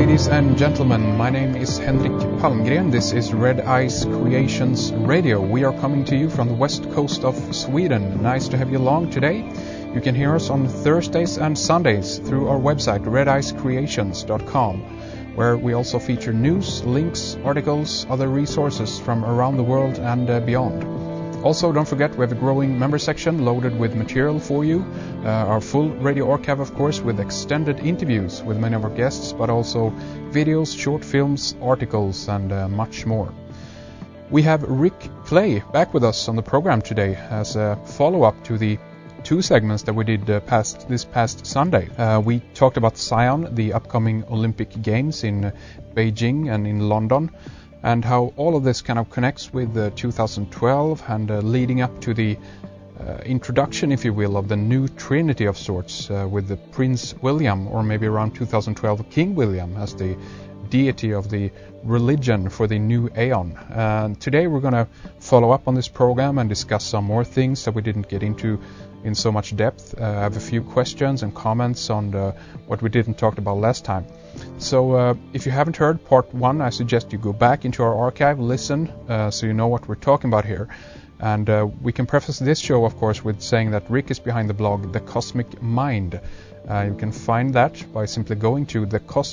Ladies and gentlemen, my name is Henrik Palmgren. This is Red Ice Creations Radio. We are coming to you from the west coast of Sweden. Nice to have you along today. You can hear us on Thursdays and Sundays through our website, redicecreations.com, where we also feature news, links, articles, other resources from around the world and beyond. Also, don't forget, we have a growing member section loaded with material for you. Our full radio archive, of course, with extended interviews with many of our guests, but also videos, short films, articles, and much more. We have Rick Clay back with us on the program today as a follow-up to the two segments that we did this past Sunday. We talked about Sion, the upcoming Olympic Games in Beijing and in London, and how all of this kind of connects with 2012 and leading up to the introduction, if you will, of the new trinity of sorts with the Prince William, or maybe around 2012 King William as the deity of the religion for the new Aeon. And today we're going to follow up on this program and discuss some more things that we didn't get into in so much depth. I have a few questions and comments on what we didn't talk about last time. So if you haven't heard part one, I suggest you go back into our archive, listen, so you know what we're talking about here. And we can preface this show, of course, with saying that Rick is behind the blog The Cosmic Mind. You can find that by simply going to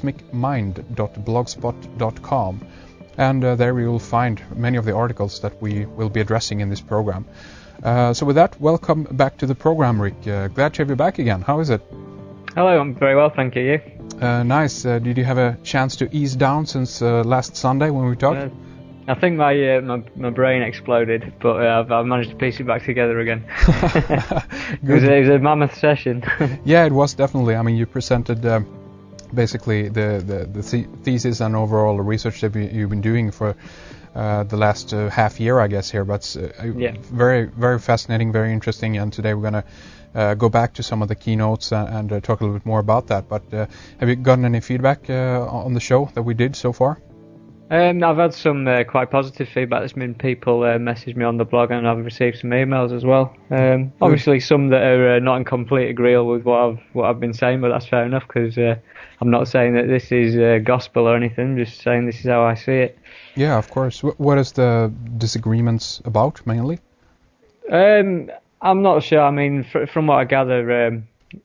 thecosmicmind.blogspot.com. And there you will find many of the articles that we will be addressing in this program. So with that, welcome back to the program, Rick. Glad to have you back again. How is it? Hello, I'm very well, thank you. You? Nice. Did you have a chance to ease down since last Sunday when we talked? I think my brain exploded, but I've managed to piece it back together again. It was a mammoth session. Yeah, it was definitely. I mean, you presented basically the thesis and overall research that you've been doing for the last half year, I guess, here. But very, very fascinating, very interesting. And today we're going to go back to some of the keynotes and talk a little bit more about that. But have you gotten any feedback on the show that we did so far? I've had some quite positive feedback. There's been people message me on the blog, and I've received some emails as well. Obviously, some that are not in complete agreement with what I've been saying, but that's fair enough, because I'm not saying that this is gospel or anything. I'm just saying this is how I see it. Yeah, of course. What is the disagreements about mainly? I'm not sure. I mean, from what I gather,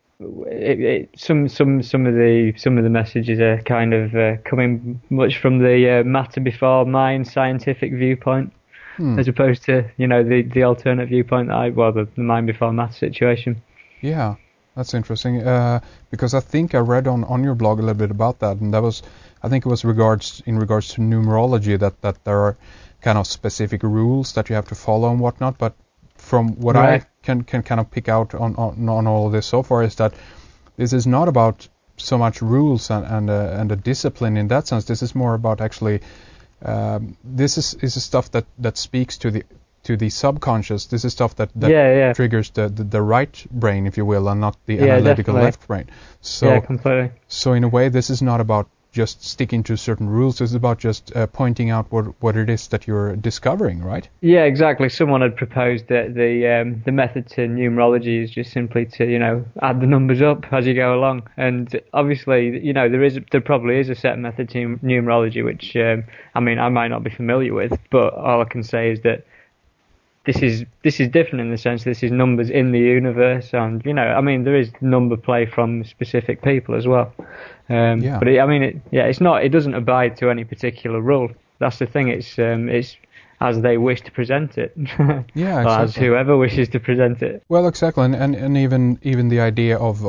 some of the messages are kind of coming much from the matter before mind scientific viewpoint, as opposed to the alternate viewpoint the mind before matter situation. Yeah, that's interesting. Because I think I read on your blog a little bit about that, and that was, I think it was in regards to numerology that there are kind of specific rules that you have to follow and whatnot. But from what I can kind of pick out on all of this so far is that this is not about so much rules and a discipline in that sense. This is more about actually this is stuff that speaks to the subconscious. This is stuff that triggers the right brain, if you will, and not the analytical left brain. So completely. So in a way, this is not about just sticking to certain rules. It's about just pointing out what it is that you're discovering, right? Yeah, exactly. Someone had proposed that the method to numerology is just simply to add the numbers up as you go along. And obviously, there probably is a set method to numerology, which I might not be familiar with, but all I can say is that this is different in the sense this is numbers in the universe, and there is number play from specific people as well. But it's not. It doesn't abide to any particular rule. That's the thing. It's as they wish to present it. Yeah, exactly. Or as whoever wishes to present it. Well, exactly, and even the idea of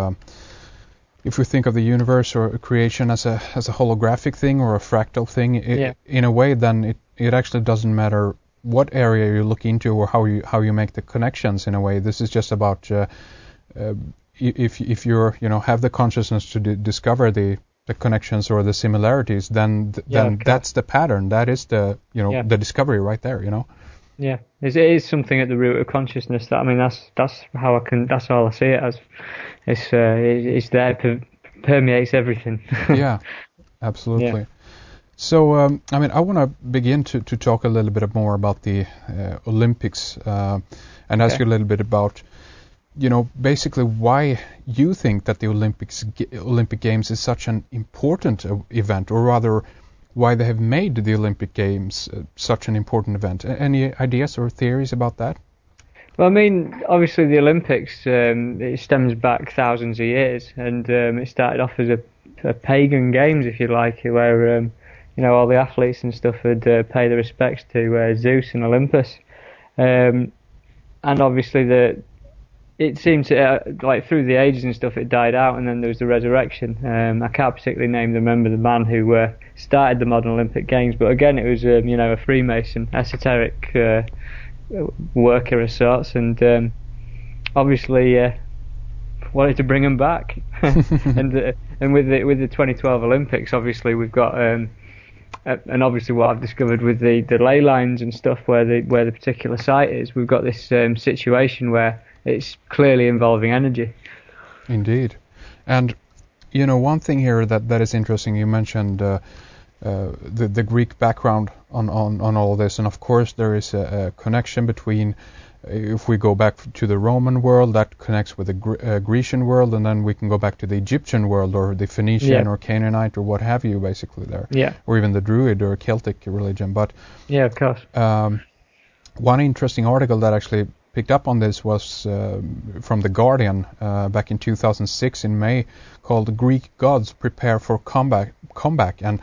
if we think of the universe or creation as a holographic thing or a fractal thing, in a way, then it actually doesn't matter what area you look into or how you make the connections. In a way, this is just about if you're have the consciousness to discover the connections or the similarities, then that's the pattern. That is the the discovery right there. Yeah, it is something at the root of consciousness. That's how that's all I see it as. It's there, permeates everything. Yeah, absolutely. Yeah. So, I want to begin to talk a little bit more about the Olympics and ask you a little bit about basically why you think that the Olympic Games is such an important event, or rather, why they have made the Olympic Games such an important event. Any ideas or theories about that? Well, I mean, obviously the Olympics, it stems back thousands of years, and it started off as a pagan games, if you like, where all the athletes and stuff would pay their respects to Zeus and Olympus, and obviously it seemed to, through the ages and stuff, it died out, and then there was the resurrection. I can't particularly remember the man who started the modern Olympic Games, but again, it was, a Freemason, esoteric worker of sorts, and obviously wanted to bring them back. and with the 2012 Olympics, obviously we've got, and obviously what I've discovered with the ley lines and stuff, where the particular site is, we've got this situation where it's clearly involving energy. Indeed. And, one thing here that is interesting, you mentioned the Greek background on all this, and of course there is a connection between, if we go back to the Roman world, that connects with the Grecian world, and then we can go back to the Egyptian world, or the Phoenician or Canaanite, or what have you, basically there. Yeah. Or even the Druid or Celtic religion. But yeah, of course. One interesting article that actually picked up on this was from The Guardian back in 2006 in May, called "Greek Gods Prepare for Comeback," and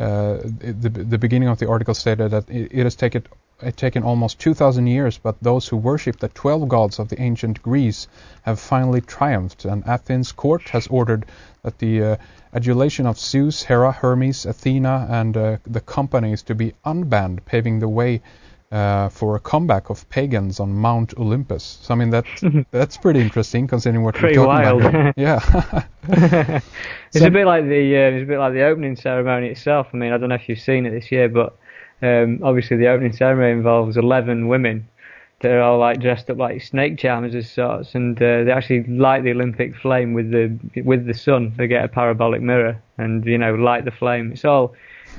the beginning of the article stated that it has taken almost 2,000 years, but those who worship the 12 gods of the ancient Greece have finally triumphed, and Athens' court has ordered that the adulation of Zeus, Hera, Hermes, Athena, and the company is to be unbanned, paving the way for a comeback of pagans on Mount Olympus. So I mean that's pretty interesting, considering what we're talking about. Yeah. It's a bit like the opening ceremony itself. I mean, I don't know if you've seen it this year, but obviously the opening ceremony involves 11 women that are all dressed up like snake charmers as sorts, and they actually light the Olympic flame with the sun. They get a parabolic mirror and light the flame. It's all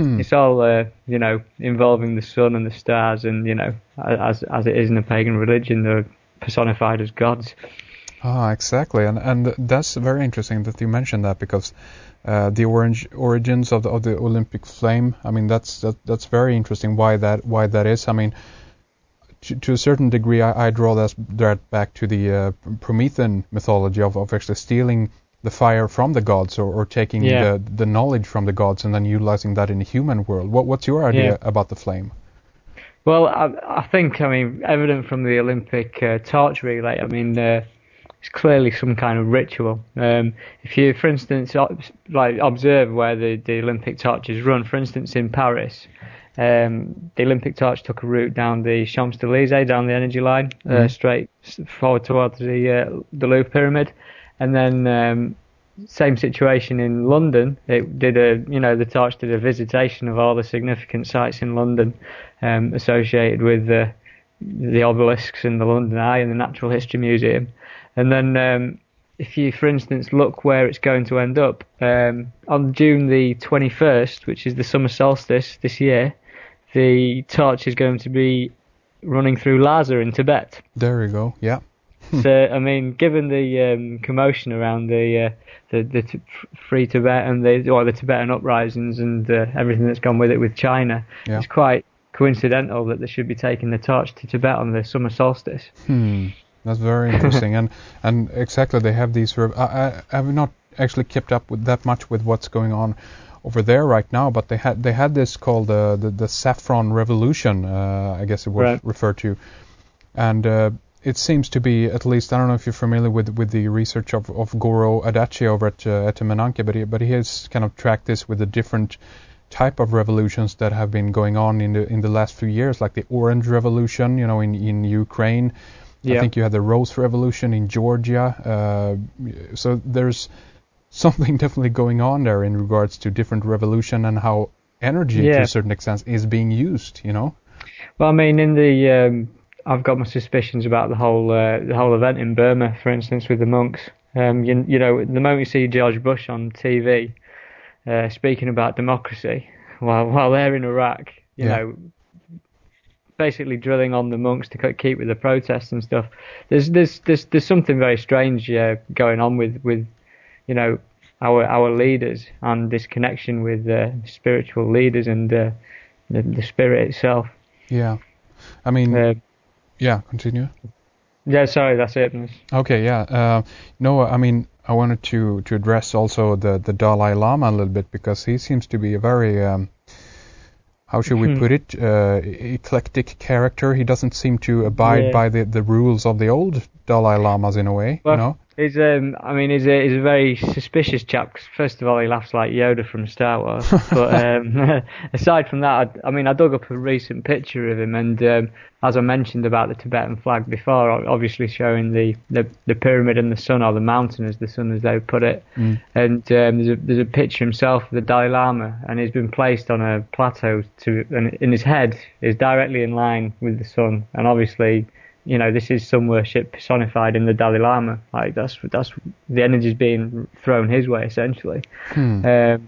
involving the sun and the stars, and as it is in a pagan religion, they're personified as gods. Exactly, and that's very interesting that you mentioned that, because the origins of the Olympic flame. I mean, that's very interesting. Why that is. I mean, to a certain degree, I draw that back to the Promethean mythology of actually stealing the fire from the gods, or taking the knowledge from the gods and then utilizing that in the human world. What's your idea about the flame? Well, I think, evident from the Olympic torch relay, it's clearly some kind of ritual. If you, for instance, observe where the Olympic torches run, for instance, in Paris, the Olympic torch took a route down the Champs-Élysées, down the energy line, straight forward towards the Louvre Pyramid. And then same situation in London. It did the torch did a visitation of all the significant sites in London associated with the obelisks and the London Eye and the Natural History Museum. And then if you, for instance, look where it's going to end up, on June the 21st, which is the summer solstice this year, the torch is going to be running through Lhasa in Tibet. There you go, yeah. So, given the commotion around the Free Tibet and the Tibetan uprisings and everything that's gone with it with China, it's quite coincidental that they should be taking the torch to Tibet on the summer solstice. That's very interesting, and exactly, they have these sort of. I have not actually kept up with that much with what's going on over there right now, but they had this called the Saffron Revolution, I guess it was referred to, and it seems to be, at least, I don't know if you're familiar with the research of Goro Adachi over at Etemenanke, but he has kind of tracked this with the different type of revolutions that have been going on in the last few years, like the Orange Revolution, in Ukraine. I think you had the Rose Revolution in Georgia. So there's something definitely going on there in regards to different revolution and how energy, to a certain extent, is being used. Well, in the I've got my suspicions about the whole event in Burma, for instance, with the monks. The moment you see George Bush on TV speaking about democracy while they're in Iraq, basically drilling on the monks to keep with the protests and stuff. There's something very strange going on with our leaders and this connection with spiritual leaders and the spirit itself. Yeah, I mean, continue. Yeah, sorry, that's it. Okay, yeah. No, I mean, I wanted to address also the Dalai Lama a little bit, because he seems to be a very how should we put it, eclectic character. He doesn't seem to abide by the rules of the old Dalai Lamas in a way, well, you know? He's a very suspicious chap. 'Cause first of all, he laughs like Yoda from Star Wars. But aside from that, I dug up a recent picture of him, and as I mentioned about the Tibetan flag before, obviously showing the pyramid and the sun, or the mountain as the sun, as they put it. And there's a picture himself of the Dalai Lama, and he's been placed on a plateau and in his head is directly in line with the sun, and obviously, this is sun worship personified in the Dalai Lama. Like that's the energy's being thrown his way essentially. And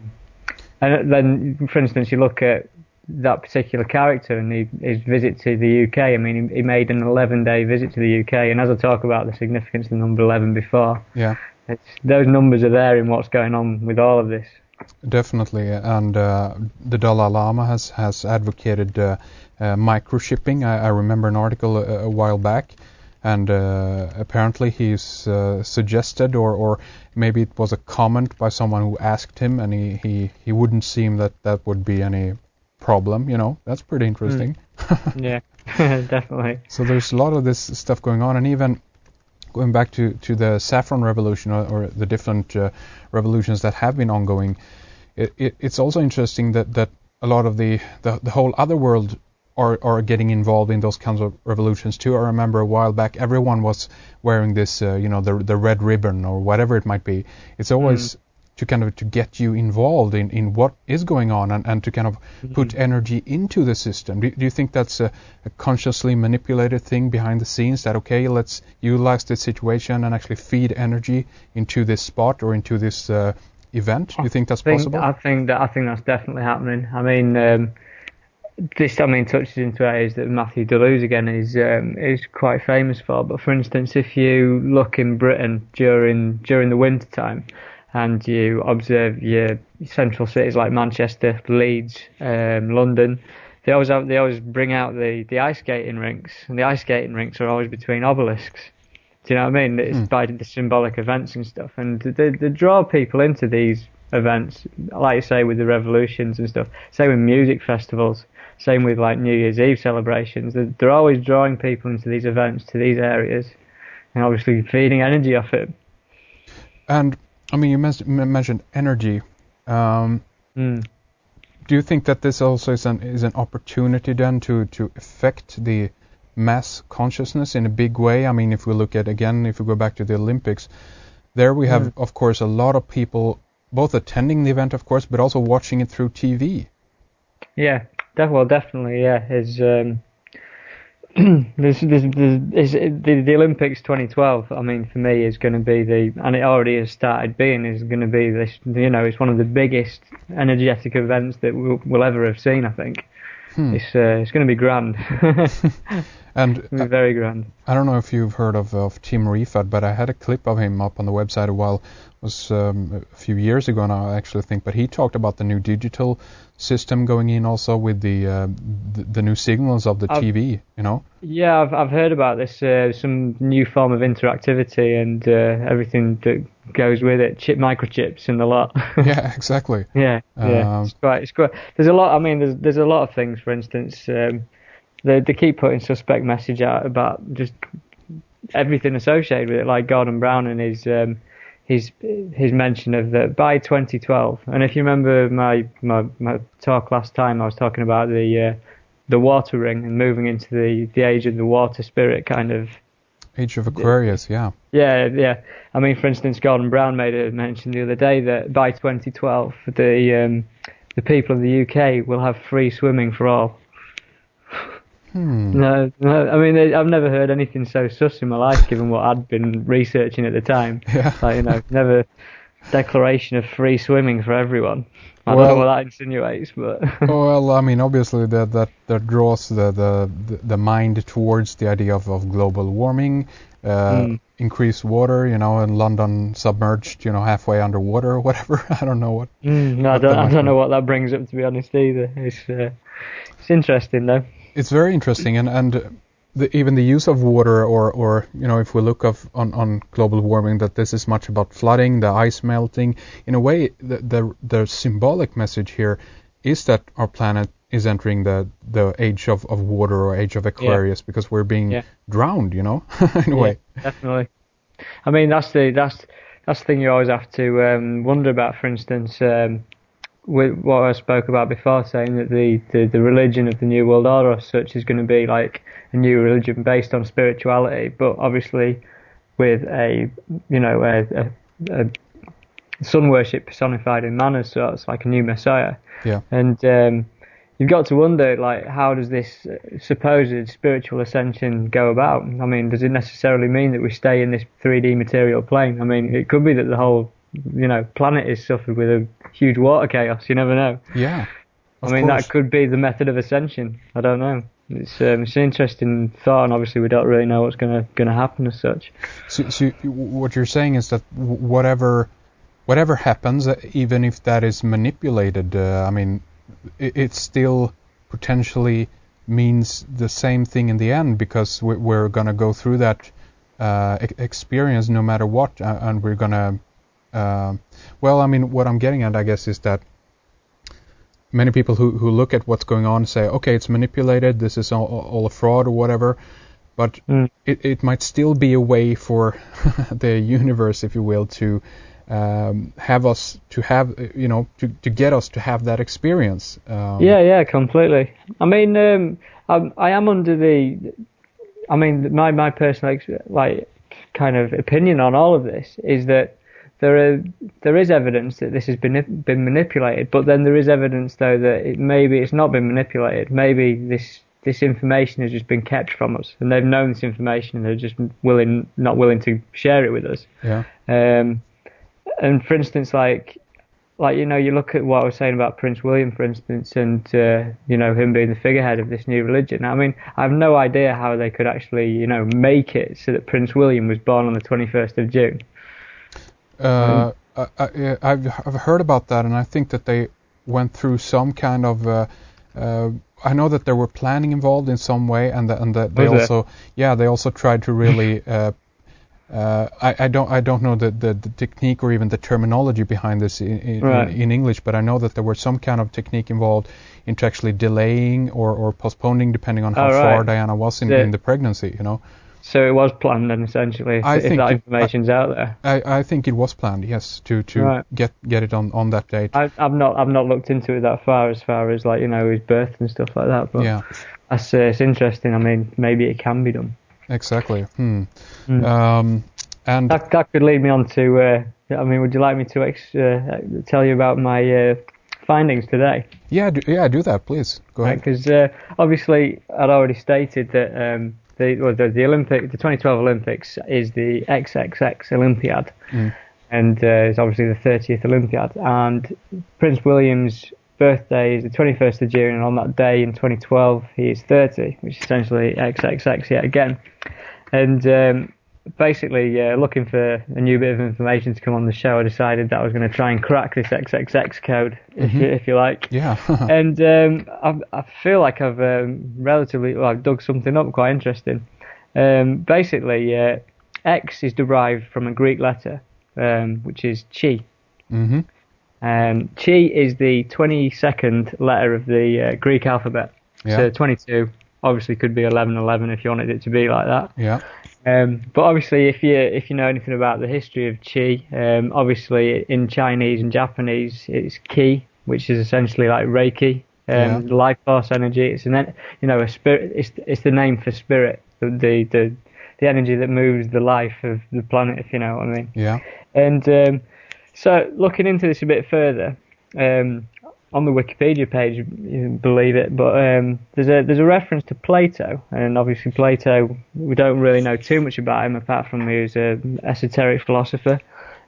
then, for instance, you look at that particular character and his visit to the UK. I mean, he made an 11-day visit to the UK, and as I talk about the significance of the number 11 before, those numbers are there in what's going on with all of this. Definitely, and the Dalai Lama has advocated microchipping. I remember an article a while back, and apparently he's suggested, or maybe it was a comment by someone who asked him, and he wouldn't seem that would be any problem. That's pretty interesting. Yeah, definitely. So there's a lot of this stuff going on, and even going back to the Saffron Revolution or the different revolutions that have been ongoing, it's also interesting that a lot of the whole other world are getting involved in those kinds of revolutions too. I remember a while back, everyone was wearing this, the red ribbon or whatever it might be. It's always to kind of to get you involved in what is going on and to kind of put energy into the system. Do you think that's a consciously manipulated thing behind the scenes, that okay, let's utilize this situation and actually feed energy into this spot or into this event? Do you think that's possible? I think that's definitely happening. I mean, this touches into areas that Matthew Deleuze again is quite famous for. But for instance, if you look in Britain during the winter time, and you observe your central cities like Manchester, Leeds, London, they always bring out the ice skating rinks, and the ice skating rinks are always between obelisks. Do you know what I mean? It's by the symbolic events and stuff, and they draw people into these events, like you say, with the revolutions and stuff. Same with music festivals, same with like New Year's Eve celebrations. They're always drawing people into these events, to these areas, and obviously feeding energy off it. And I mean, you mentioned energy. Do you think that this also is an opportunity then to affect the mass consciousness in a big way? I mean, if we go back to the Olympics, there we have, of course, a lot of people both attending the event, of course, but also watching it through TV. Yeah, definitely, yeah. The Olympics 2012. I mean, for me, is going to be and it already has started being, is going to be this. It's one of the biggest energetic events that we'll ever have seen. I think it's going to be grand. And it's going to be very grand. I don't know if you've heard of Tim Rifat, but I had a clip of him up on the website it was a few years ago now, I actually think. But he talked about the new digital system going in also with the new signals of the TV, Yeah, I've heard about this, some new form of interactivity and everything that goes with it, microchips and the lot. Yeah, exactly. Yeah. It's quite. There's a lot. I mean, there's a lot of things. For instance, they keep putting suspect message out about just everything associated with it, like Gordon Brown and his mention of that by 2012. And if you remember my talk last time, I was talking about the water ring and moving into the age of the water spirit kind of. Age of Aquarius, yeah. Yeah. I mean, for instance, Gordon Brown made a mention the other day that by 2012, the people of the UK will have free swimming for all. No, I mean, I've never heard anything so sus in my life, given what I'd been researching at the time. Yeah. Like, never. declaration of free swimming for everyone. I don't know what that insinuates, but well, I mean, obviously that draws the mind towards the idea of global warming, increased water, you know, and London submerged, you know, halfway underwater or whatever. I don't know what. No, I don't know what that brings up, to be honest, either. It's interesting though. It's very interesting, and even the use of water, or you know, if we look on global warming, that this is much about flooding, the ice melting. In a way, the symbolic message here is that our planet is entering the age of water, or age of Aquarius, because we're being drowned, you know, in a way. Definitely. I mean, that's the thing you always have to wonder about. For instance, with what I spoke about before, saying that the religion of the New World Order as such is going to be like a new religion based on spirituality, but obviously with a sun worship personified in man as sort of like a new messiah. Yeah. And you've got to wonder, like, how does this supposed spiritual ascension go about? I mean, does it necessarily mean that we stay in this 3D material plane? I mean, it could be that the whole, you know, planet is suffered with a huge water chaos. You never know. Yeah. I mean, that could be the method of ascension. I don't know. It's an interesting thought, and obviously we don't really know what's going to happen as such. So what you're saying is that whatever happens, even if that is manipulated, I mean, it still potentially means the same thing in the end, because we're going to go through that experience no matter what, and we're going to. Well, I mean, what I'm getting at, I guess, is that many people who look at what's going on say, okay, it's manipulated, this is all a fraud or whatever, but it might still be a way for the universe, if you will, to have us to have, you know, to get us to have that experience. Yeah, completely. I mean, I am under my personal kind of opinion on all of this is that there is evidence that this has been manipulated, but then there is evidence though that maybe it's not been manipulated. Maybe this information has just been kept from us, and they've known this information and they're just not willing to share it with us. Yeah. And for instance, like you know, you look at what I was saying about Prince William, for instance, and you know, him being the figurehead of this new religion. I mean, I have no idea how they could actually, you know, make it so that Prince William was born on the 21st of June. I've heard about that, and I think that they went through some kind of. I know that there were planning involved in some way, and that they also, they also tried to really. I don't know the technique or even the terminology behind this in English, but I know that there were some kind of technique involved into actually delaying or postponing, depending on how far Diana was in the pregnancy. You know. So it was planned then, essentially, if that information's out there. I think it was planned, yes, to get it on that date. I've not looked into it that far as like, you know, his birth and stuff like that. But it's interesting. I mean, maybe it can be done. Exactly. And that could lead me on to. I mean, would you like me to tell you about my findings today? Yeah, do that, please. Go ahead. Because obviously, I'd already stated that. The 2012 Olympics is the XXX Olympiad, and it's obviously the 30th Olympiad. And Prince William's birthday is the 21st of June, and on that day in 2012 he is 30, which is essentially XXX yet again. And basically, looking for a new bit of information to come on the show, I decided that I was going to try and crack this XXX code, if you like. Yeah. And I feel like I've I've dug something up quite interesting. Basically, X is derived from a Greek letter, which is Chi. Mm-hmm. Chi is the 22nd letter of the Greek alphabet. Yeah. So 22 obviously could be 1111 if you wanted it to be like that. Yeah. But obviously, if you know anything about the history of Chi, obviously in Chinese and Japanese it's Ki, which is essentially like Reiki, life force energy. It's a spirit. It's the name for spirit, the energy that moves the life of the planet, if you know what I mean. Yeah. And so looking into this a bit further, on the Wikipedia page, you believe it, but there's a reference to Plato, and obviously Plato, we don't really know too much about him apart from he was an esoteric philosopher,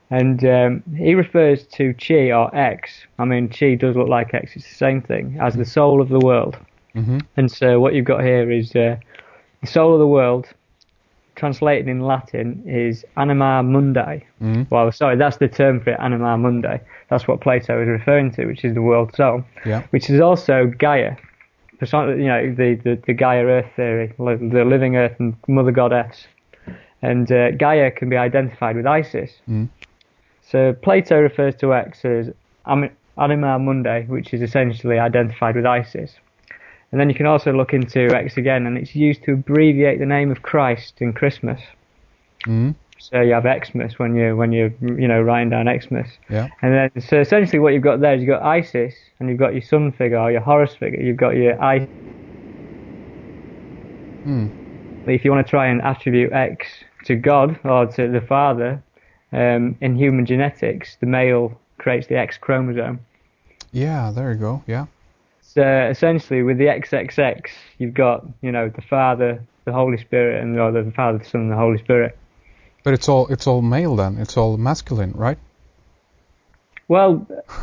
And he refers to chi, or X. I mean, chi does look like X. It's the same thing as the soul of the world. Mm-hmm. And so what you've got here is the soul of the world, translated in Latin, is anima mundi. Mm-hmm. Well, sorry, that's the term for it, anima mundi. That's what Plato is referring to, which is the world soul. Yeah. Which is also Gaia. The Gaia Earth theory, the living Earth and Mother Goddess. And Gaia can be identified with Isis. Mm. So Plato refers to X as anima mundi, which is essentially identified with Isis. And then you can also look into X again, and it's used to abbreviate the name of Christ in Christmas. Mm. So you have Xmas when you're writing down Xmas. Yeah. And then so essentially what you've got there is you've got Isis, and you've got your sun figure or your Horus figure. You've got your Isis. If you want to try and attribute X to God or to the Father, in human genetics, the male creates the X chromosome. Yeah, there you go. Yeah. So essentially, with the XXX, you've got the Father, the Holy Spirit, and the Father, the Son, and the Holy Spirit. But it's all male then. It's all masculine, right? Well,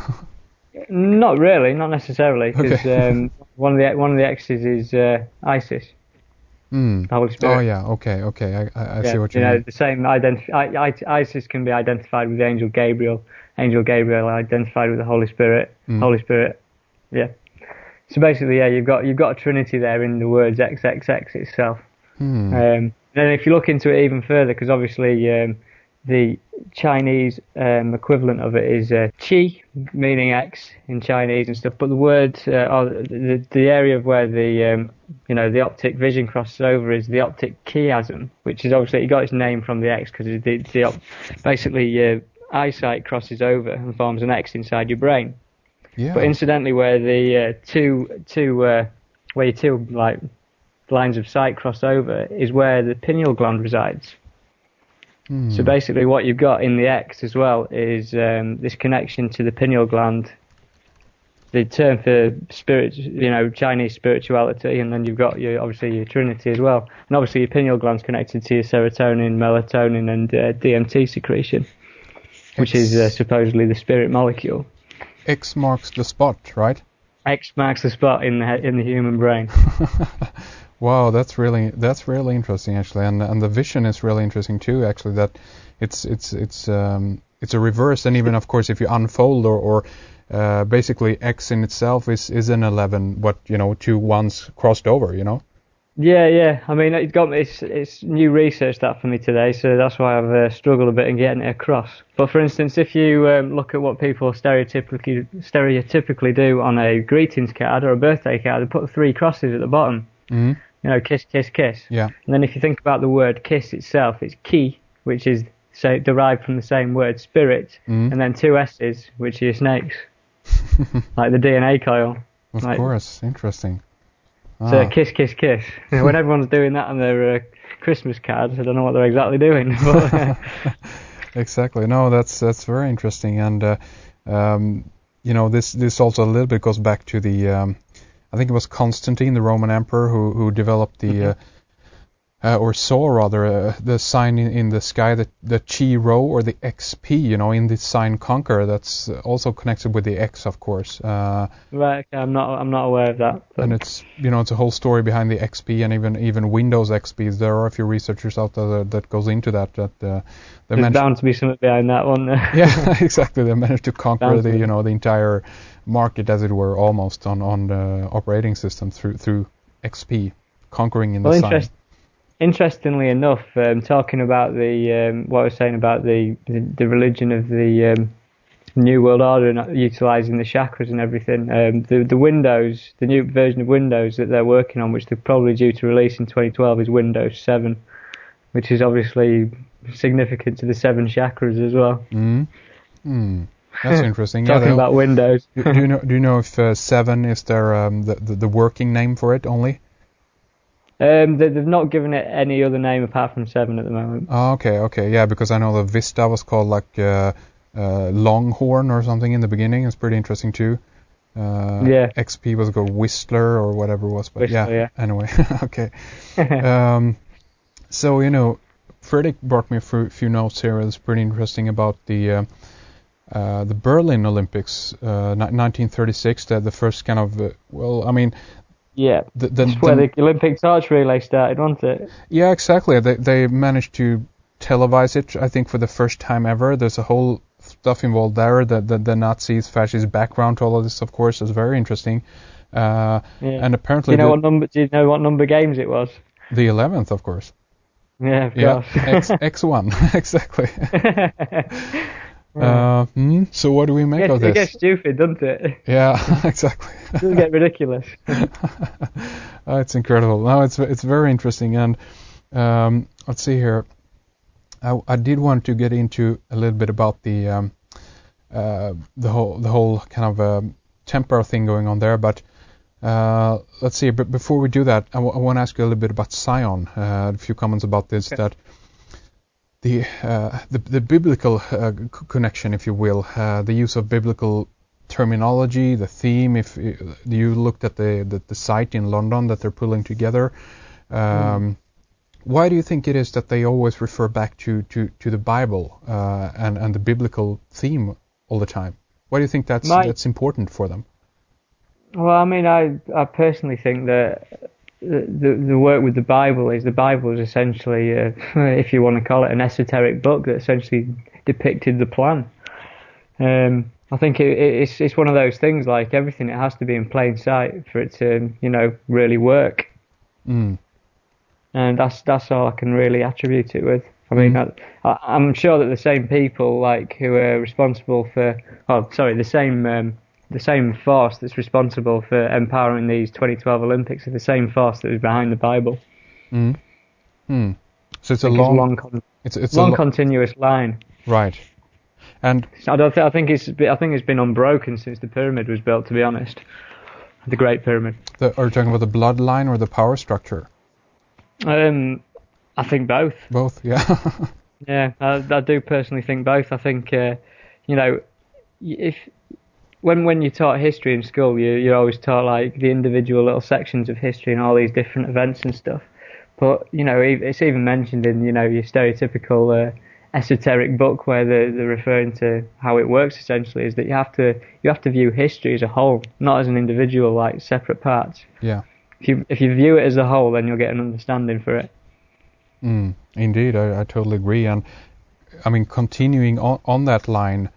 not really, not necessarily, because Okay. one of the X's is Isis. The Holy Spirit. Oh yeah, okay. I see what you mean. The same Isis can be identified with the angel Gabriel. Angel Gabriel identified with the Holy Spirit. Holy Spirit. Yeah. So basically, yeah, you've got a trinity there in the words XXX itself. Then if you look into it even further, because obviously the Chinese equivalent of it is qi, meaning X in Chinese and stuff. But the word, or the area of where the optic vision crosses over is the optic chiasm, which is obviously it got its name from the X because basically your eyesight crosses over and forms an X inside your brain. Yeah. But incidentally, where the where your two like lines of sight cross over is where the pineal gland resides. So basically what you've got in the X as well is this connection to the pineal gland, the term for spirit, Chinese spirituality, and then you've got obviously your trinity as well. And obviously your pineal gland's connected to your serotonin, melatonin, and DMT secretion, which is supposedly the spirit molecule. X marks the spot, right? X marks the spot in the human brain. Wow, that's really interesting actually, and the vision is really interesting too. Actually, that it's a reverse, and even of course if you unfold or basically X in itself is an 11, but 2 ones crossed over, Yeah. I mean, it's new research that for me today, so that's why I've struggled a bit in getting it across. But for instance, if you look at what people stereotypically do on a greetings card or a birthday card, they put 3 crosses at the bottom. Kiss, kiss, kiss. Yeah. And then if you think about the word kiss itself, it's ki, which is derived from the same word spirit, and then 2 S's, which are snakes, like the DNA coil. Of course, interesting. So kiss, kiss, kiss. When everyone's doing that on their Christmas cards, I don't know what they're exactly doing. But, exactly. No, that's very interesting, and this also a little bit goes back to the. I think it was Constantine, the Roman emperor, who developed the or saw rather the sign in the sky, the Chi Rho or the XP, in the sign Conquer. That's also connected with the X, of course. Right. Okay, I'm not aware of that. But. And it's it's a whole story behind the XP and even Windows XPs. There are a few researchers out there that goes into that. There's bound to be something behind that one. Yeah, exactly. They managed to conquer the entire market, as it were, almost on the operating system through XP, conquering in the sign. Interestingly enough, talking about what I was saying about the religion of the New World Order and utilising the chakras and everything, the Windows, the new version of Windows that they're working on, which they're probably due to release in 2012, is Windows 7, which is obviously significant to the 7 chakras as well. That's interesting. Talking about Windows. do you know if 7 is their the working name for it only? They've not given it any other name apart from 7 at the moment. Oh, okay, yeah, because I know the Vista was called like Longhorn or something in the beginning. It's pretty interesting too. XP was called Whistler or whatever it was, but Whistler, yeah. Anyway, okay. So Fredrik brought me a few notes here. It's pretty interesting about the Berlin Olympics, 1936. The first kind of yeah, that's where the Olympic torch relay started, wasn't it? Yeah, exactly. They managed to televise it, I think, for the first time ever. There's a whole stuff involved there. The Nazis, fascist background to all of this, of course, is very interesting. And apparently, do you know what number games it was? The 11th, of course. Yeah, of course. X1, exactly. So what do we make of this? It gets stupid, doesn't it? Yeah, exactly. It doesn't get ridiculous. It's incredible. No, it's very interesting. And let's see here. I did want to get into a little bit about the whole kind of Templar thing going on there, but let's see. But before we do that, I want to ask you a little bit about Sion. A few comments about this. Okay. That the biblical connection, if you will, the use of biblical terminology, the theme. If you looked at the site in London that they're pulling together. Why do you think it is that they always refer back to the Bible and the biblical theme all the time? Why do you think that's important for them? Well, I mean, I personally think that the work with the Bible is essentially, if you want to call it, an esoteric book that essentially depicted the plan. I think it's one of those things, like everything, it has to be in plain sight for it to, really work. And that's all I can really attribute it with. I mean, I'm sure that the same people who are responsible for, the same force that's responsible for empowering these 2012 Olympics are the same force that was behind the Bible. So it's a long continuous line. Right. And I think it's been unbroken since the pyramid was built, to be honest. The Great Pyramid. Are you talking about the bloodline or the power structure? I think both. Both, yeah. Yeah, I do personally think both. I think, if when you're taught history in school, you're always taught the individual little sections of history and all these different events and stuff. But it's even mentioned in your stereotypical esoteric book where they're referring to how it works. Essentially, is that you have to view history as a whole, not as an individual separate parts. Yeah. If you view it as a whole, then you'll get an understanding for it. Indeed, I totally agree. And I mean, continuing on that line,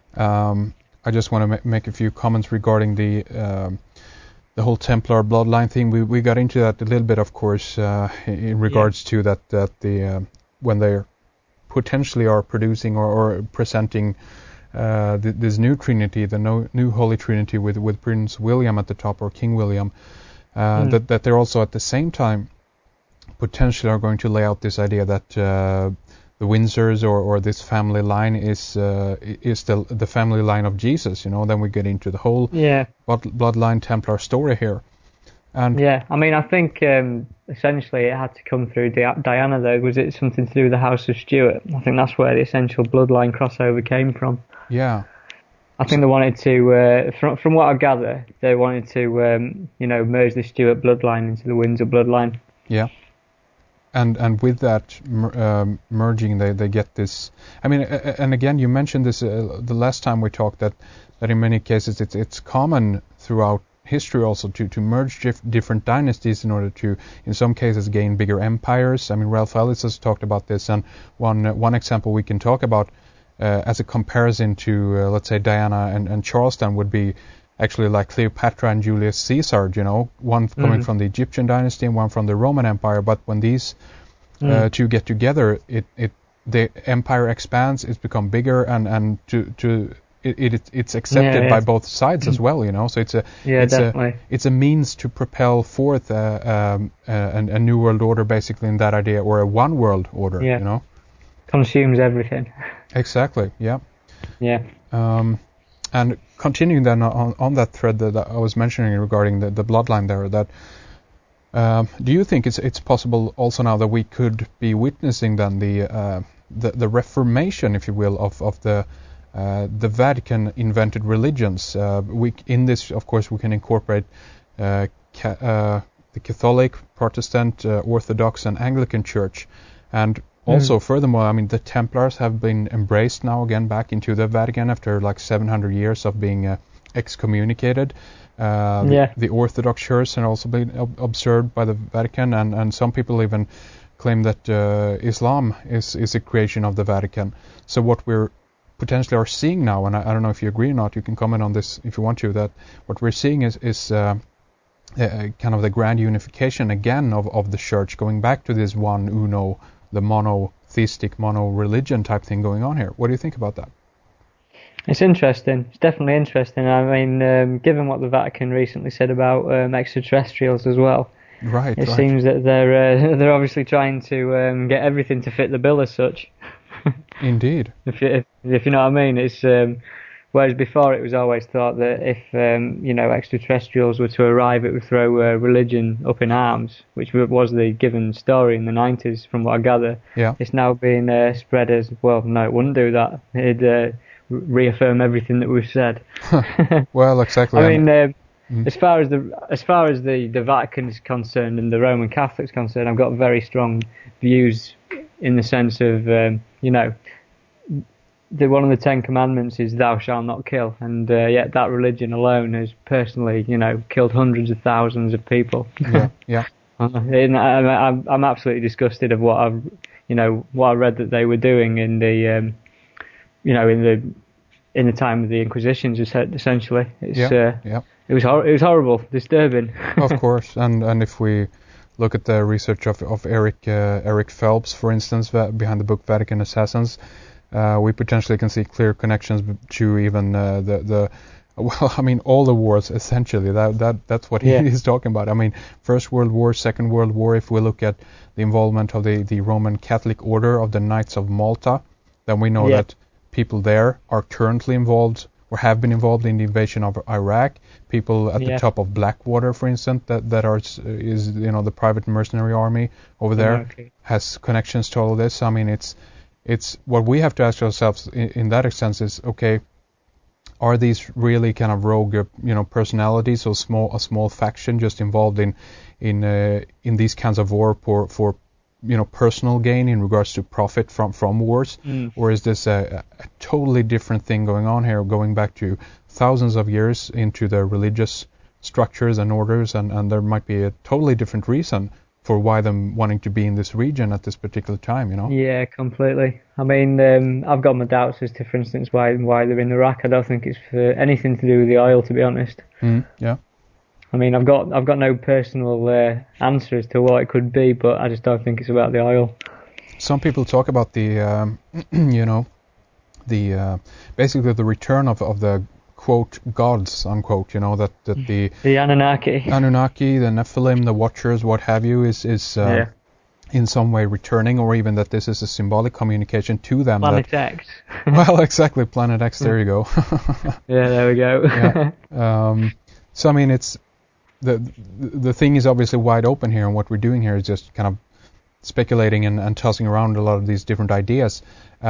I just want to make a few comments regarding the whole Templar bloodline thing. We got into that a little bit, of course, in regards to that the when they potentially are producing or presenting this new Trinity, the new Holy Trinity with Prince William at the top, or King William. That they're also at the same time potentially are going to lay out this idea that the Windsors or this family line is the family line of Jesus. Then we get into the whole bloodline Templar story here. And I mean, I think essentially it had to come through Diana, though. Was it something to do with the House of Stuart? I think that's where the essential bloodline crossover came from. Yeah. I think they wanted to, from what I gather, they wanted to, merge the Stuart bloodline into the Windsor bloodline. Yeah. And with that merging, they get this. I mean, and again, you mentioned this the last time we talked that in many cases it's common throughout history also to merge different dynasties in order to, in some cases, gain bigger empires. I mean, Ralph Ellis has talked about this, and one example we can talk about. As a comparison to, let's say, Diana and Charleston would be actually like Cleopatra and Julius Caesar, one coming from the Egyptian dynasty and one from the Roman Empire. But when these two get together, the empire expands, it's become bigger, and it's accepted by both sides as well, So it's a means to propel forth a new world order, basically, in that idea, or a one world order, Consumes everything. Exactly. Yeah. Yeah. And continuing then on that thread that I was mentioning regarding the bloodline there, that do you think it's possible also now that we could be witnessing then the Reformation, if you will, of the Vatican invented religions? In this, of course, we can incorporate the Catholic, Protestant, Orthodox, and Anglican Church, and also, furthermore, I mean, the Templars have been embraced now again back into the Vatican after like 700 years of being excommunicated. The Orthodox Church has also been observed by the Vatican, and some people even claim that Islam is a creation of the Vatican. So what we're potentially are seeing now, and I don't know if you agree or not, you can comment on this if you want to, that what we're seeing is kind of the grand unification again of the Church, going back to this one uno, the monotheistic, mono-religion type thing going on here. What do you think about that? It's interesting. It's definitely interesting. I mean, given what the Vatican recently said about extraterrestrials as well, it seems that they're obviously trying to get everything to fit the bill as such. Indeed. If you know what I mean, it's whereas before it was always thought that if extraterrestrials were to arrive, it would throw religion up in arms, which was the given story in the 90s, from what I gather. Yeah. It's now being spread as, well, no, it wouldn't do that. It'd reaffirm everything that we've said. Well, exactly. I mean, as far as the Vatican is concerned and the Roman Catholics concerned, I've got very strong views in the sense of, one of the Ten Commandments is "Thou shalt not kill," and yet that religion alone has personally, killed hundreds of thousands of people. Yeah. I'm absolutely disgusted of what I read that they were doing in the, in the time of the Inquisitions. Essentially, it was horrible, disturbing. Of course, and if we look at the research of Eric Phelps, for instance, behind the book Vatican Assassins, we potentially can see clear connections to even all the wars, essentially. That's what he's talking about. I mean, First World War, Second World War, if we look at the involvement of the Roman Catholic Order of the Knights of Malta, then we know that people there are currently involved or have been involved in the invasion of Iraq. People at the top of Blackwater, for instance, that is the private mercenary army over there, has connections to all of this. I mean, it's what we have to ask ourselves in that sense is, okay, are these really kind of rogue, personalities, or a small faction just involved in these kinds of war for personal gain in regards to profit from wars, or is this a totally different thing going on here, going back to thousands of years into the religious structures and orders, and there might be a totally different reason for why them wanting to be in this region at this particular time, Yeah, completely. I mean, I've got my doubts as to, for instance, why they're in Iraq. I don't think it's for anything to do with the oil, to be honest. Yeah. I mean, I've got no personal answer as to what it could be, but I just don't think it's about the oil. Some people talk about the, basically the return of the quote gods, unquote, that the Anunnaki, the Nephilim, the Watchers, what have you, is in some way returning, or even that this is a symbolic communication to them. Planet X. Well, exactly, Planet X. There you go. Yeah, there we go. So I mean, it's the thing is obviously wide open here, and what we're doing here is just kind of speculating and tossing around a lot of these different ideas.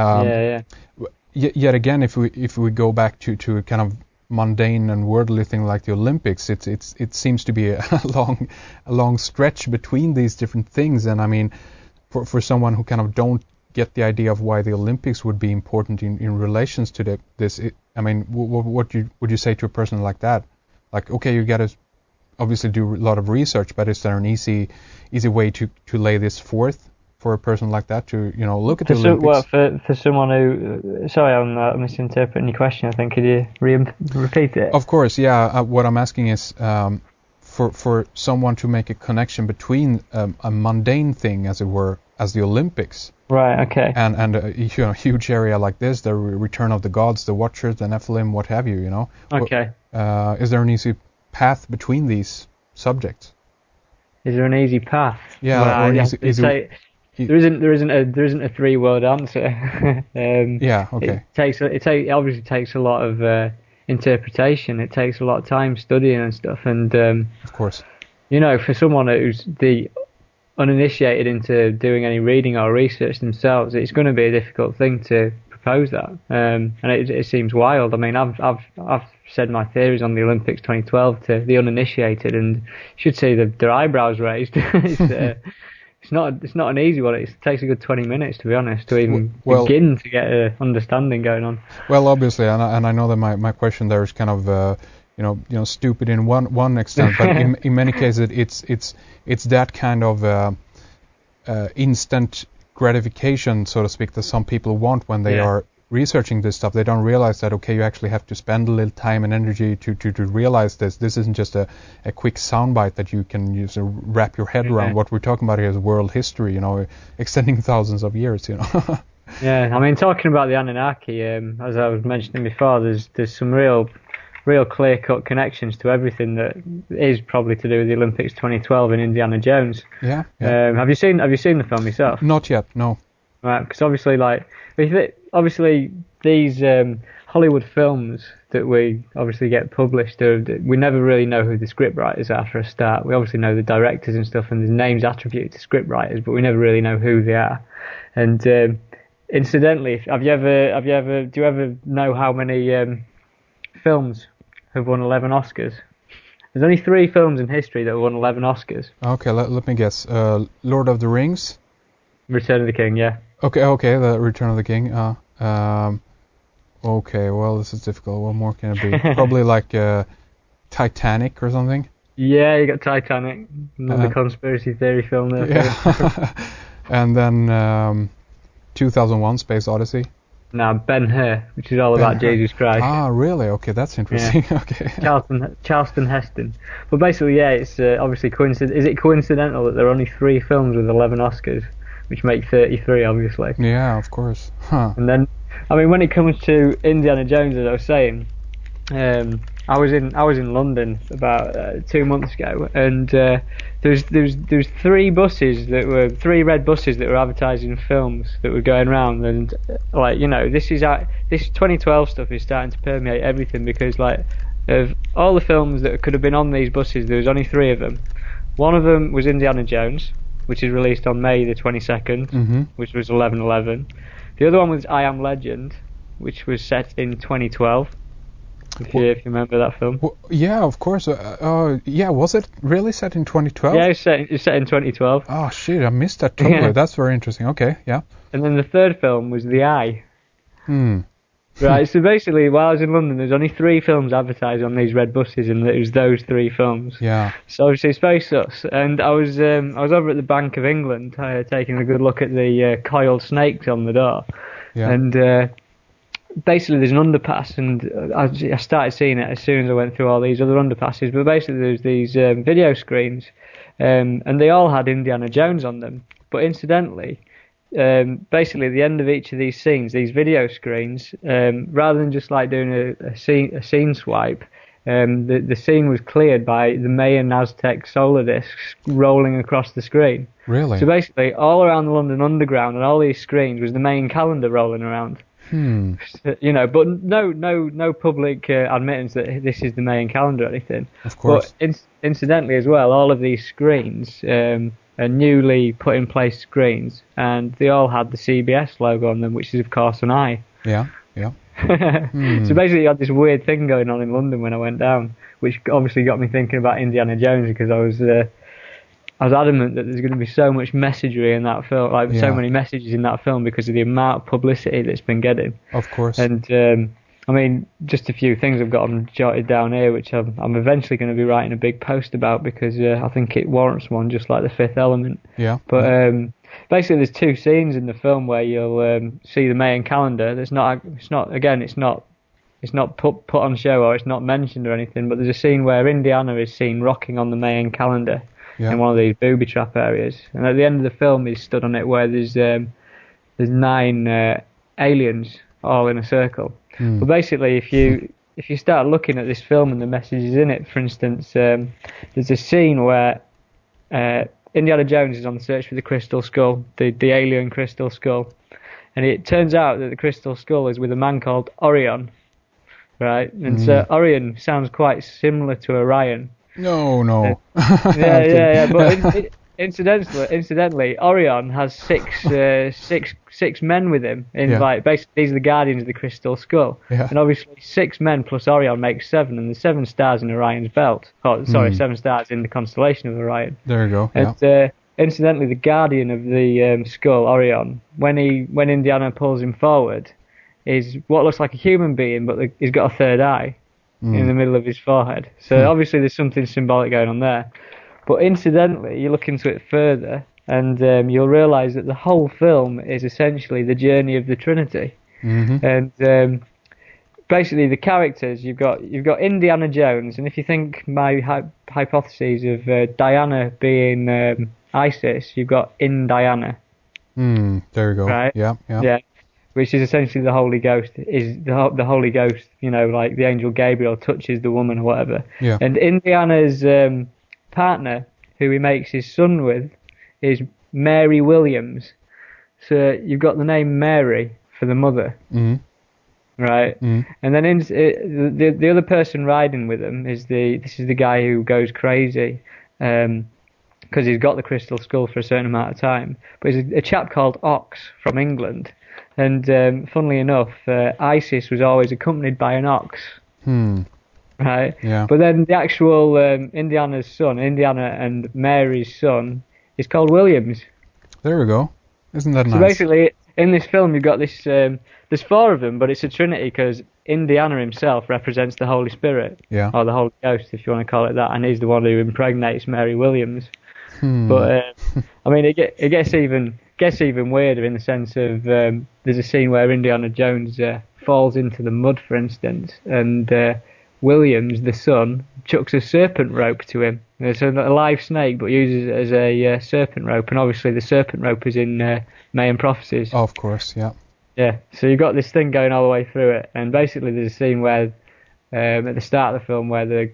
Yet again, if we go back to a kind of mundane and worldly thing like the Olympics, it seems to be a long stretch between these different things. And I mean, for someone who kind of don't get the idea of why the Olympics would be important in relations to this, I mean, what would you say to a person like that? Like, okay, you got to obviously do a lot of research, but is there an easy way to lay this forth for a person like that to look at the Olympics? For someone who, sorry, I'm misinterpreting your question. I think, could you repeat it? Of course, yeah. What I'm asking is for someone to make a connection between a mundane thing, as it were, as the Olympics. Right. Okay. And a huge area like this, the return of the gods, the Watchers, the Nephilim, what have you. Okay. Is there an easy path between these subjects? Is there an easy path? Yeah. Well, there isn't a three-word answer. Yeah. Okay. It obviously takes a lot of interpretation. It takes a lot of time studying and stuff. And of course, for someone who's the uninitiated into doing any reading or research themselves, it's going to be a difficult thing to propose that. And it seems wild. I mean, I've said my theories on the Olympics 2012 to the uninitiated, and you should see their eyebrows raised. it's not an easy one. It takes a good 20 minutes, to be honest, to even begin to get an understanding going on. Well, obviously, and I know that my question there is kind of stupid in one extent, but in many cases it's that kind of instant gratification, so to speak, that some people want when they are researching this stuff. They don't realize that, okay, you actually have to spend a little time and energy to realize this. This isn't just a quick soundbite that you can use to wrap your head around. What we're talking about here is world history, extending thousands of years, Yeah, I mean, talking about the Anunnaki, as I was mentioning before, there's some real clear-cut connections to everything that is probably to do with the Olympics 2012 and Indiana Jones. Yeah. Have you seen the film yourself? Not yet, no. Right, because obviously these Hollywood films that we obviously get published, we never really know who the scriptwriters are for a start. We obviously know the directors and stuff, and the names attributed to scriptwriters, but we never really know who they are. And incidentally, do you ever know how many films have won 11 Oscars? There's only 3 films in history that have won 11 Oscars. Okay, let me guess. Lord of the Rings? Return of the King, yeah. Okay, the Return of the King. Okay, well, this is difficult. What more can it be? Probably like Titanic or something? Yeah, you got Titanic, another conspiracy theory film there. Yeah. And then 2001 Space Odyssey. No, Ben-Hur, which is all about Jesus Christ. Ah, really? Okay, that's interesting. Yeah. Okay. Charlton Heston. But basically, yeah, it's obviously Is it coincidental that there are only 3 films with 11 Oscars, which make 33, obviously? Yeah, of course. Huh. And then, I mean, when it comes to Indiana Jones, as I was saying, I was in London about 2 months ago, and there's 3 buses that were 3 red buses that were advertising films that were going around, and this 2012 stuff is starting to permeate everything, because of all the films that could have been on these buses, there was only 3 of them. One of them was Indiana Jones, which is released on May the 22nd, which was 11/11. The other one was I Am Legend, which was set in 2012. If you remember that film. Well, yeah, of course. Was it really set in 2012? Yeah, it's set in 2012. Oh, shit, I missed that totally. Yeah. That's very interesting. Okay, yeah. And then the third film was The Eye. Right, so basically, while I was in London, there's only 3 films advertised on these red buses, and it was those 3 films. Yeah. So obviously it's very sus. And I was over at the Bank of England, taking a good look at the coiled snakes on the door. Yeah. And basically there's an underpass, and I started seeing it as soon as I went through all these other underpasses. But basically there's these video screens, and they all had Indiana Jones on them. But incidentally, basically at the end of each of these scenes, these video screens, rather than just like doing a scene swipe, the scene was cleared by the Mayan Aztec solar discs rolling across the screen. Really? So basically, all around the London Underground and all these screens was the Mayan calendar rolling around. But no public admittance that this is the Mayan calendar or anything. Of course. But incidentally as well, all of these screens are newly put in place screens, and they all had the CBS logo on them, which is of course an eye. Yeah. So basically you had this weird thing going on in London when I went down, which obviously got me thinking about Indiana Jones, because I was adamant that there's going to be so much messagery in that film, so many messages in that film, because of the amount of publicity that's been getting. Of course. And I mean, just a few things I've got them jotted down here, which I'm eventually going to be writing a big post about, because I think it warrants one, just like The Fifth Element. Yeah. But basically, there's 2 scenes in the film where you'll see the Mayan calendar. It's not put on show, or it's not mentioned or anything. But there's a scene where Indiana is seen rocking on the Mayan calendar in one of these booby trap areas, and at the end of the film, he's stood on it where there's 9 aliens all in a circle. But basically, if you start looking at this film and the messages in it, for instance, there's a scene where Indiana Jones is on the search for the crystal skull, the alien crystal skull, and it turns out that the crystal skull is with a man called Orion, right? And so Orion sounds quite similar to Orion. No. Yeah. But incidentally, Orion has six men with him. Basically, these are the guardians of the crystal skull. Yeah. And obviously, 6 men plus Orion makes 7, and the 7 stars in Orion's belt. 7 stars in the constellation of Orion. There you go. And incidentally, the guardian of the skull, Orion, when Indiana pulls him forward, is what looks like a human being, but he's got a third eye in the middle of his forehead. So obviously there's something symbolic going on there. But incidentally, you look into it further, and you'll realise that the whole film is essentially the journey of the Trinity. And basically, the characters you've got Indiana Jones, and if you think my hypotheses of Diana being Isis, you've got Indiana. There you go. Right? Yeah. Which is essentially the Holy Ghost. Is the Holy Ghost? You know, like the angel Gabriel touches the woman or whatever. Yeah. And Indiana's partner, who he makes his son with, is Mary Williams. So you've got the name Mary for the mother. Right, and then the other person riding with him is the guy who goes crazy, because he's got the crystal skull for a certain amount of time. But he's a chap called Ox from England, and funnily enough, Isis was always accompanied by an ox. Right, yeah. But then the actual Indiana and Mary's son is called Williams. There we go. Isn't that nice? So basically, in this film, you've got this. There's four of them, but it's a trinity because Indiana himself represents the Holy Spirit, or the Holy Ghost, if you want to call it that, and he's the one who impregnates Mary Williams. But I mean, it gets even weirder in the sense of there's a scene where Indiana Jones falls into the mud, for instance, and Williams, the son, chucks a serpent rope to him. It's a live snake, but uses it as a serpent rope, and obviously the serpent rope is in Mayan prophecies. Oh, of course, yeah. Yeah, so you've got this thing going all the way through it, and basically there's a scene where, at the start of the film, where they're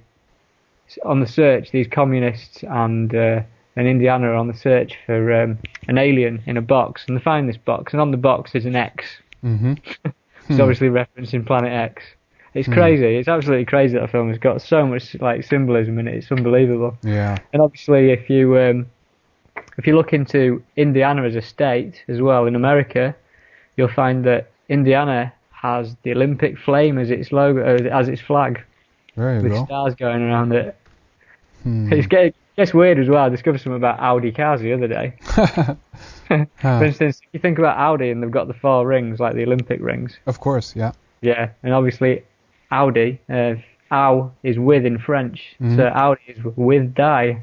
on the search, these communists and Indiana are on the search for an alien in a box, and they find this box, and on the box is an X. It's obviously referencing Planet X. It's crazy. It's absolutely crazy, that film. It's got so much like symbolism in it. It's unbelievable. Yeah. And obviously, if you look into Indiana as a state as well in America, you'll find that Indiana has the Olympic flame as its logo, as its flag, with stars going around it. It gets weird as well. I discovered something about Audi cars the other day. For instance, if you think about Audi and they've got the 4 rings, like the Olympic rings. Of course, yeah. Yeah, and obviously Audi, Au is with in French, so Audi is with die.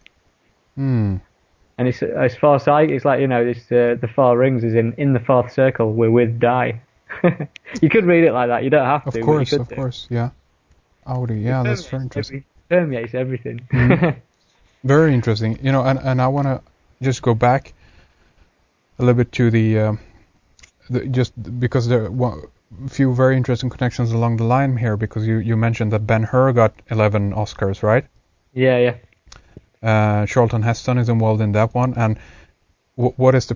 And it's as far as it's like, you know, this the 4 rings is in the 4th circle. We're with die. You could read it like that. You don't have to. Of course, yeah. Audi, yeah, that's very interesting. It permeates everything. Very interesting. You know, and I want to just go back a little bit to the just because there are a few very interesting connections along the line here, because you mentioned that Ben-Hur got 11 Oscars, right? Yeah. Charlton Heston is involved in that one, and what is the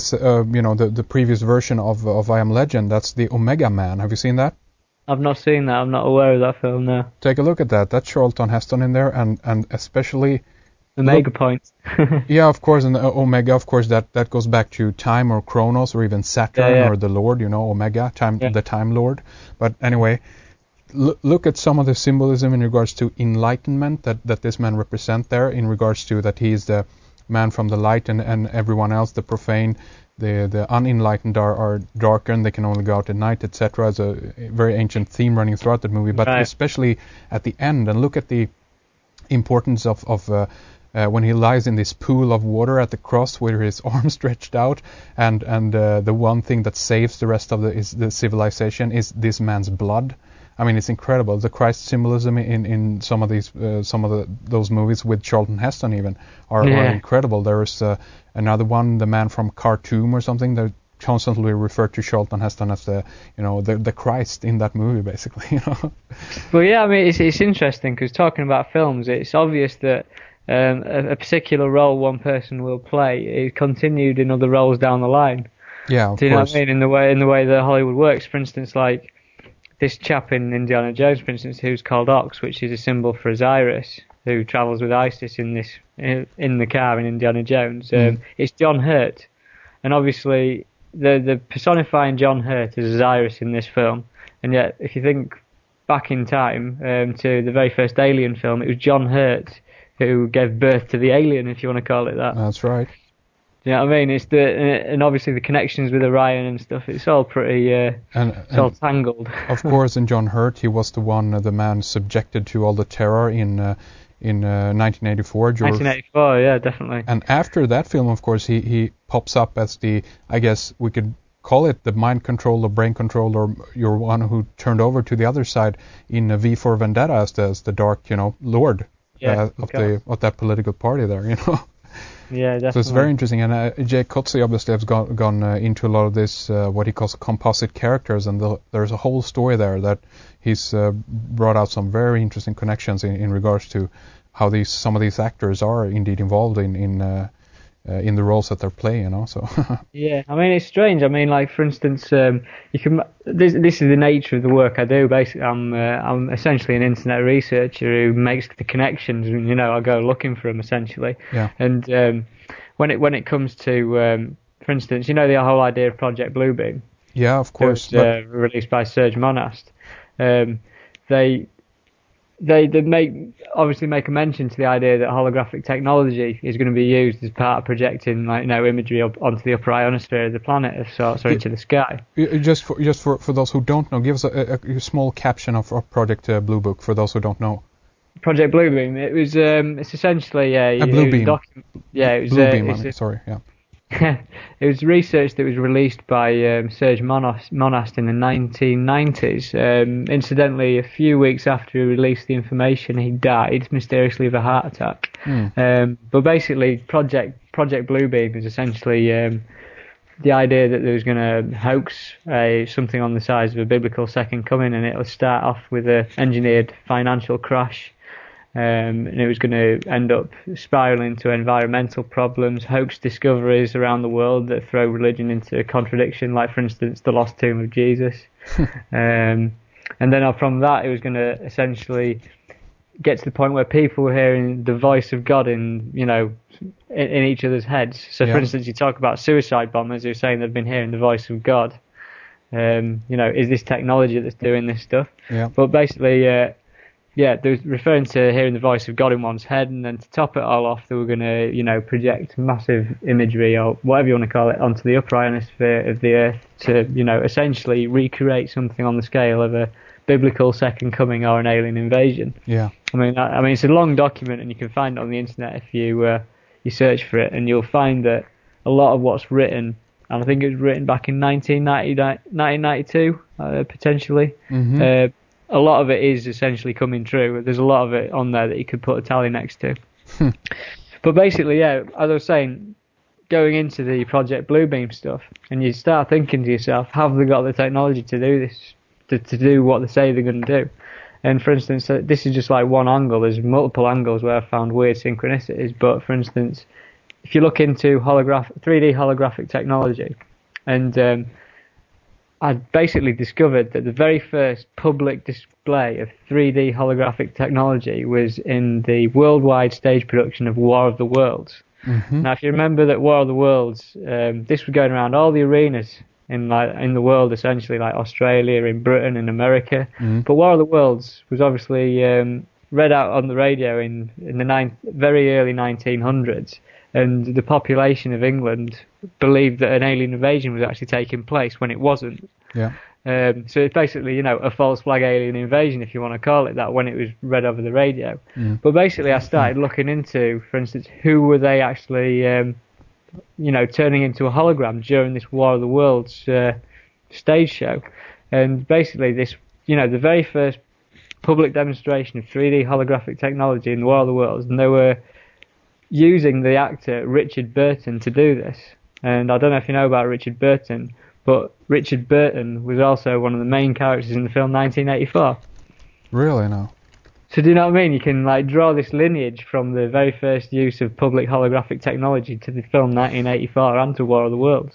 the previous version of I Am Legend? That's the Omega Man. Have you seen that? I've not seen that. I'm not aware of that film now. Take a look at that. That's Charlton Heston in there, and especially the Omega point. Yeah, of course, and Omega, of course, that goes back to Time or Chronos or even Saturn or the Lord. You know, Omega, the Time Lord. But anyway. Look at some of the symbolism in regards to enlightenment that this man represents there, in regards to that he is the man from the light, and everyone else, the profane, the unenlightened are darker and they can only go out at night, etc. It's a very ancient theme running throughout that movie, but especially at the end. And look at the importance of when he lies in this pool of water at the cross with his arms stretched out, and the one thing that saves the rest of the civilization is this man's blood. I mean, it's incredible. The Christ symbolism in some of those movies with Charlton Heston even are incredible. There's another one, The Man from Khartoum or something, that constantly referred to Charlton Heston as the Christ in that movie, basically. You know. Well, yeah, I mean, it's interesting because talking about films, it's obvious that a particular role one person will play is continued in other roles down the line. Yeah, of Do you course. know what I mean? In the way that Hollywood works. For instance, like this chap in Indiana Jones, for instance, who's called Ox, which is a symbol for Osiris, who travels with Isis in the car in Indiana Jones. It's John Hurt, and obviously the personifying John Hurt is Osiris in this film. And yet, if you think back in time to the very first Alien film, it was John Hurt who gave birth to the alien, if you want to call it that. That's right. You know what I mean? It's and obviously the connections with Orion and stuff. It's all pretty, it's all tangled. Of course, in John Hurt, he was the man subjected to all the terror in 1984. 1984, yeah, definitely. And after that film, of course, he pops up as I guess we could call it the mind control or brain control, or you're one who turned over to the other side in V for Vendetta as the dark, lord of that political party there, Yeah, definitely. So it's very interesting, and Jay Coetzee obviously has gone into a lot of this, what he calls composite characters, and there's a whole story there that he's brought out some very interesting connections in regards to how some of these actors are indeed involved in the roles that they're playing, So yeah, I mean, it's strange. I mean, like for instance, you can. This is the nature of the work I do. Basically, I'm essentially an internet researcher who makes the connections, and I go looking for them essentially. Yeah. And when it comes to, for instance, the whole idea of Project Bluebeam. Yeah, of course. It was released by Serge Monast. They make a mention to the idea that holographic technology is going to be used as part of projecting imagery onto the upper ionosphere of the planet of sorts, or into the sky. Just for those who don't know, give us a small caption of Project Blue Book for those who don't know. Project Bluebeam. It was it's essentially a Bluebeam. It was Bluebeam. Sorry, yeah. It was research that was released by Serge Monast in the 1990s. Incidentally, a few weeks after he released the information, he died mysteriously of a heart attack. But basically, Project Bluebeam is essentially the idea that there was going to hoax something on the size of a biblical second coming, and it'll start off with an engineered financial crash. And it was going to end up spiraling into environmental problems, hoax discoveries around the world that throw religion into contradiction, like, for instance, the lost tomb of Jesus. And then from that, it was going to essentially get to the point where people were hearing the voice of God in each other's heads. So, for instance, you talk about suicide bombers who are saying they've been hearing the voice of God. Is this technology that's doing this stuff? Yeah. But basically... they were referring to hearing the voice of God in one's head, and then to top it all off, they were going to, project massive imagery, or whatever you want to call it, onto the upper ionosphere of the Earth to, essentially recreate something on the scale of a biblical second coming or an alien invasion. Yeah. I mean, it's a long document, and you can find it on the internet if you search for it, and you'll find that a lot of what's written, and I think it was written back in 1992, potentially. Mm-hmm. A lot of it is essentially coming true. There's a lot of it on there that you could put a tally next to. But basically, as I was saying, going into the Project Bluebeam stuff, and you start thinking to yourself, have they got the technology to do this, to do what they say they're going to do? And for instance, this is just like one angle. There's multiple angles where I found weird synchronicities. But for instance, if you look into 3D holographic technology, and I basically discovered that the very first public display of 3D holographic technology was in the worldwide stage production of War of the Worlds. Mm-hmm. Now, if you remember that War of the Worlds, this was going around all the arenas in the world, essentially, like Australia, in Britain, in America. Mm-hmm. But War of the Worlds was obviously read out on the radio in the very early 1900s. And the population of England believed that an alien invasion was actually taking place when it wasn't. Yeah. So it's basically, a false flag alien invasion, if you want to call it that, when it was read over the radio. Mm. But basically, I started looking into, for instance, who were they actually, turning into a hologram during this War of the Worlds stage show. And basically, this, the very first public demonstration of 3D holographic technology in the War of the Worlds, and they were using the actor Richard Burton to do this. And I don't know if you know about Richard Burton, but Richard Burton was also one of the main characters in the film 1984. Really? No. So do you know what I mean? You can draw this lineage from the very first use of public holographic technology to the film 1984 and to War of the Worlds.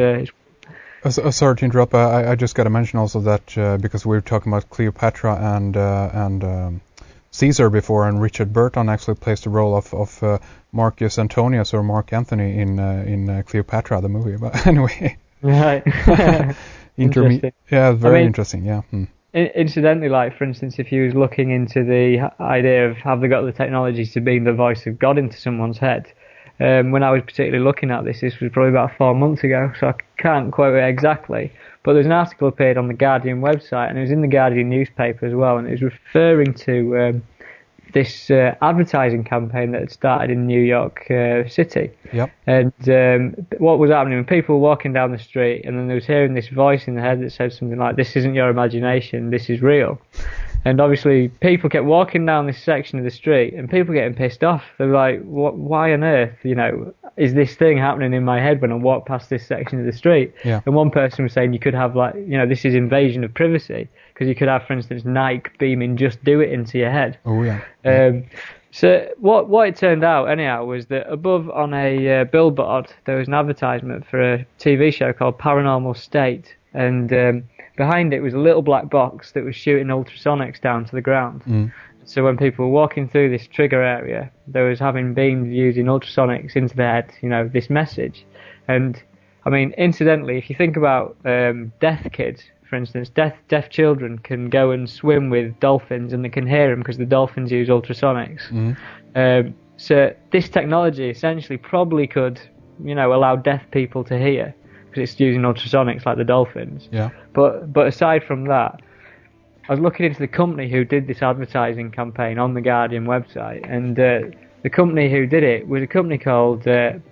Sorry to interrupt. I just got to mention also that because we were talking about Cleopatra and Caesar before, and Richard Burton actually plays the role of Marcus Antonius or Mark Antony in Cleopatra, the movie. But anyway, right. Interesting. Yeah, very interesting. Yeah. incidentally, like for instance, if you was looking into the idea of have they got the technologies to beam the voice of God into someone's head, when I was particularly looking at this was probably about 4 months ago, so I can't quote it exactly. But there's an article appeared on the Guardian website, and it was in the Guardian newspaper as well, and it was referring to this advertising campaign that had started in New York City. Yep. And what was happening when people were walking down the street, and then they was hearing this voice in the head that said something like, "This isn't your imagination, this is real." And obviously people kept walking down this section of the street, and people getting pissed off. They were like, why on earth, is this thing happening in my head when I walk past this section of the street? Yeah. And one person was saying you could have this is invasion of privacy, because you could have, for instance, Nike beaming Just Do It into your head. Oh, yeah. So what it turned out, anyhow, was that above on a billboard, there was an advertisement for a TV show called Paranormal State, and behind it was a little black box that was shooting ultrasonics down to the ground. Mm. So when people were walking through this trigger area, they was having beamed using ultrasonics into their head, this message. And, I mean, incidentally, if you think about deaf kids, for instance, deaf children can go and swim with dolphins and they can hear them because the dolphins use ultrasonics. Mm. So this technology essentially probably could, allow deaf people to hear because it's using ultrasonics like the dolphins. Yeah. But aside from that, I was looking into the company who did this advertising campaign on the Guardian website, and the company who did it was a company called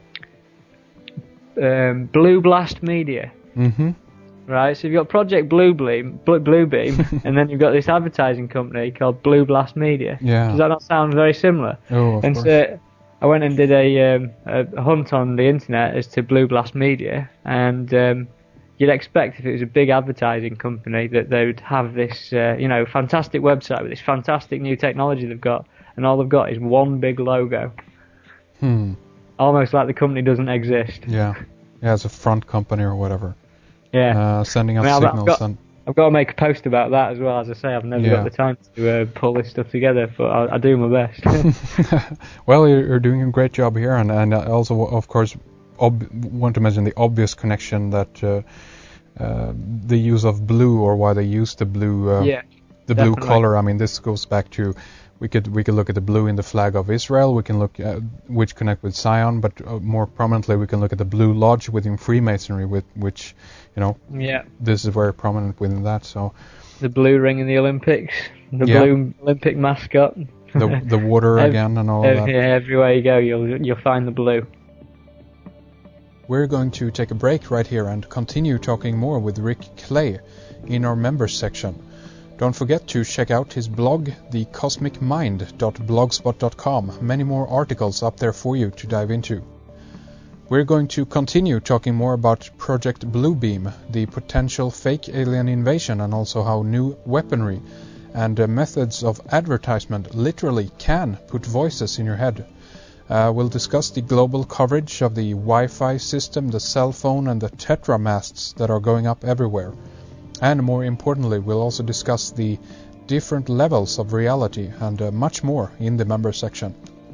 Blue Blast Media. Mm-hmm. Right, so you've got Project Bluebeam, and then you've got this advertising company called Blue Blast Media. Yeah. Does that not sound very similar? Oh, of course. So I went and did a hunt on the internet as to Blue Blast Media, and you'd expect if it was a big advertising company that they would have this, fantastic website with this fantastic new technology they've got, and all they've got is one big logo. Almost like the company doesn't exist. Yeah. Yeah, it's a front company or whatever. Yeah. Sending out signals. I've got to make a post about that as well. As I say, I've never got the time to pull this stuff together, but I do my best. Well, you're doing a great job here, and also, of course, want to mention the obvious connection that the use of blue, or why they use the blue, blue color. I mean, this goes back to we could look at the blue in the flag of Israel. We can look at which connect with Zion, but more prominently, we can look at the Blue Lodge within Freemasonry, which this is very prominent within that. So the blue ring in the Olympics, the blue Olympic mascot, the water again, and all that. Yeah, everywhere you go, you'll find the blue. We're going to take a break right here and continue talking more with Rick Clay in our members section. Don't forget to check out his blog, thecosmicmind.blogspot.com. Many more articles up there for you to dive into. We're going to continue talking more about Project Bluebeam, the potential fake alien invasion, and also how new weaponry and methods of advertisement literally can put voices in your head. We'll discuss the global coverage of the Wi-Fi system, the cell phone, and the Tetra masts that are going up everywhere. And more importantly, we'll also discuss the different levels of reality and much more in the member section.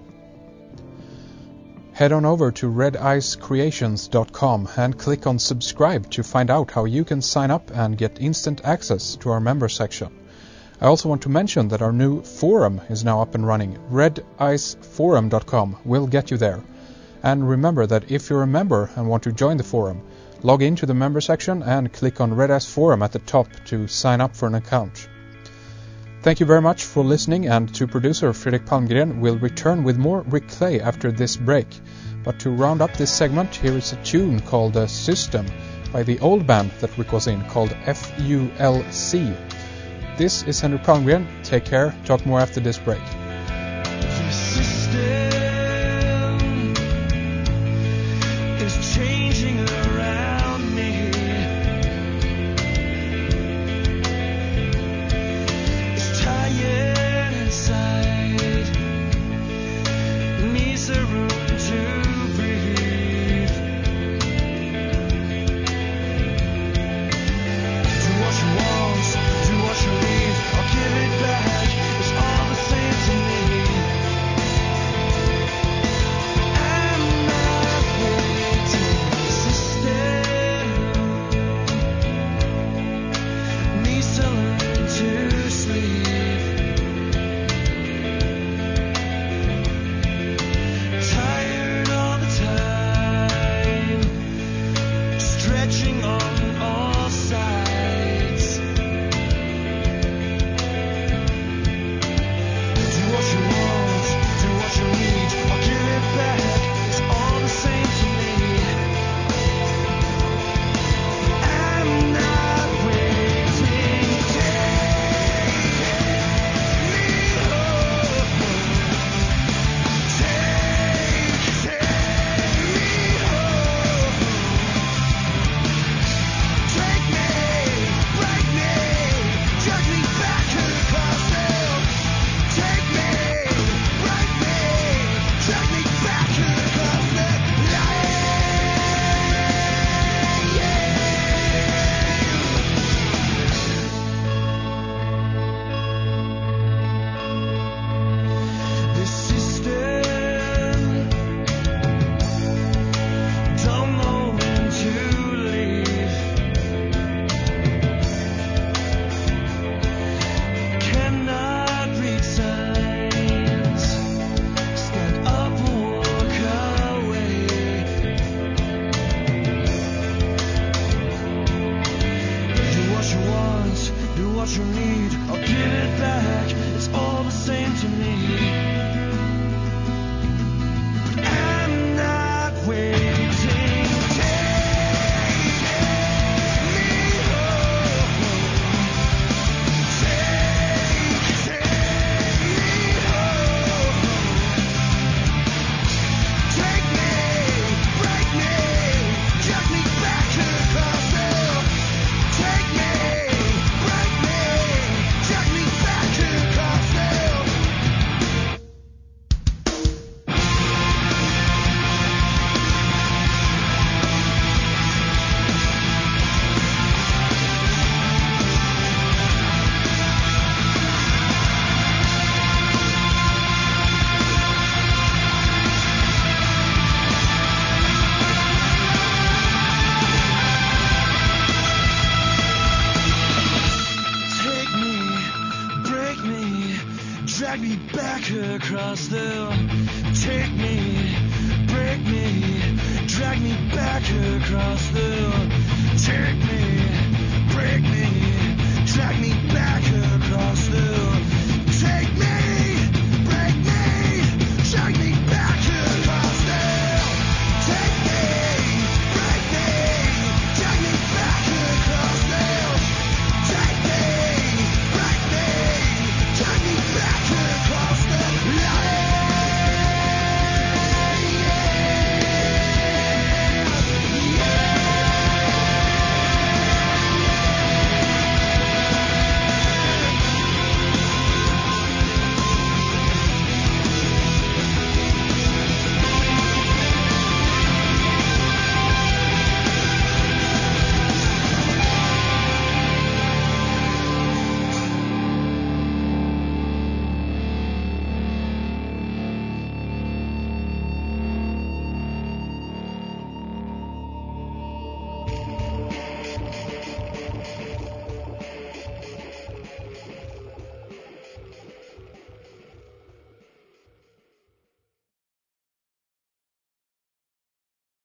Head on over to redicecreations.com and click on subscribe to find out how you can sign up and get instant access to our member section. I also want to mention that our new forum is now up and running. rediceforum.com will get you there. And remember that if you're a member and want to join the forum, log into the member section and click on Red Ice Forum at the top to sign up for an account. Thank you very much for listening, and to producer Fredrik Palmgren will return with more Rick Clay after this break. But to round up this segment, here is a tune called System by the old band that Rick was in, called FULC. This is Henrik Palmgren. Take care. Talk more after this break. back across the take me, break me, drag me back across the